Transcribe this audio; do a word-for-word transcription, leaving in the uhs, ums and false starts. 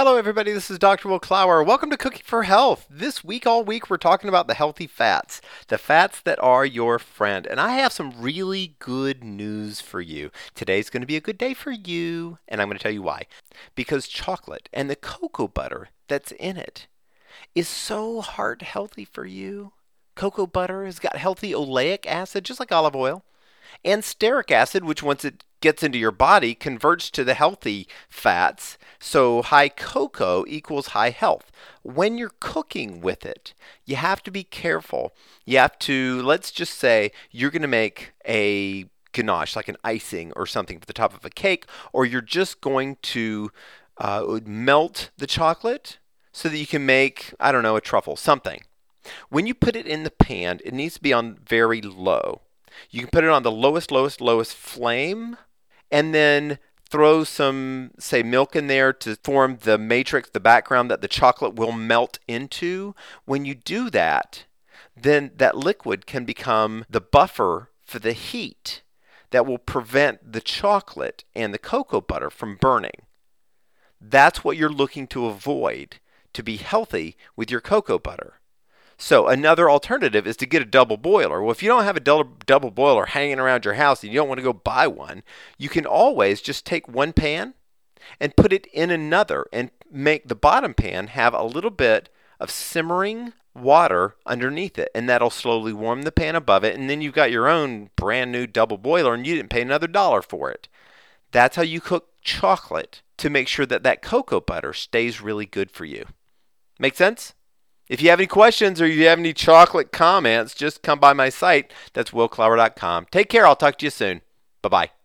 Hello, everybody. This is Doctor Will Clower. Welcome to Cooking for Health. This week, all week, we're talking about the healthy fats, the fats that are your friend. And I have some really good news for you. Today's going to be a good day for you, and I'm going to tell you why. Because chocolate and the cocoa butter that's in it is so heart healthy for you. Cocoa butter has got healthy oleic acid, just like olive oil, and stearic acid, which once it gets into your body, converts to the healthy fats. So high cocoa equals high health. When you're cooking with it, you have to be careful. You have to, let's just say you're going to make a ganache, like an icing or something for the top of a cake, or you're just going to uh, melt the chocolate so that you can make, I don't know, a truffle, something. When you put it in the pan, it needs to be on very low. You can put it on the lowest, lowest, lowest flame, and then throw some, say, milk in there to form the matrix, the background that the chocolate will melt into. When you do that, then that liquid can become the buffer for the heat that will prevent the chocolate and the cocoa butter from burning. That's what you're looking to avoid to be healthy with your cocoa butter. So another alternative is to get a double boiler. Well, if you don't have a double, double boiler hanging around your house and you don't want to go buy one, you can always just take one pan and put it in another and make the bottom pan have a little bit of simmering water underneath it, and that'll slowly warm the pan above it, and then you've got your own brand new double boiler and you didn't pay another dollar for it. That's how you cook chocolate to make sure that that cocoa butter stays really good for you. Make sense? If you have any questions or you have any chocolate comments, just come by my site. That's will clower dot com. Take care. I'll talk to you soon. Bye-bye.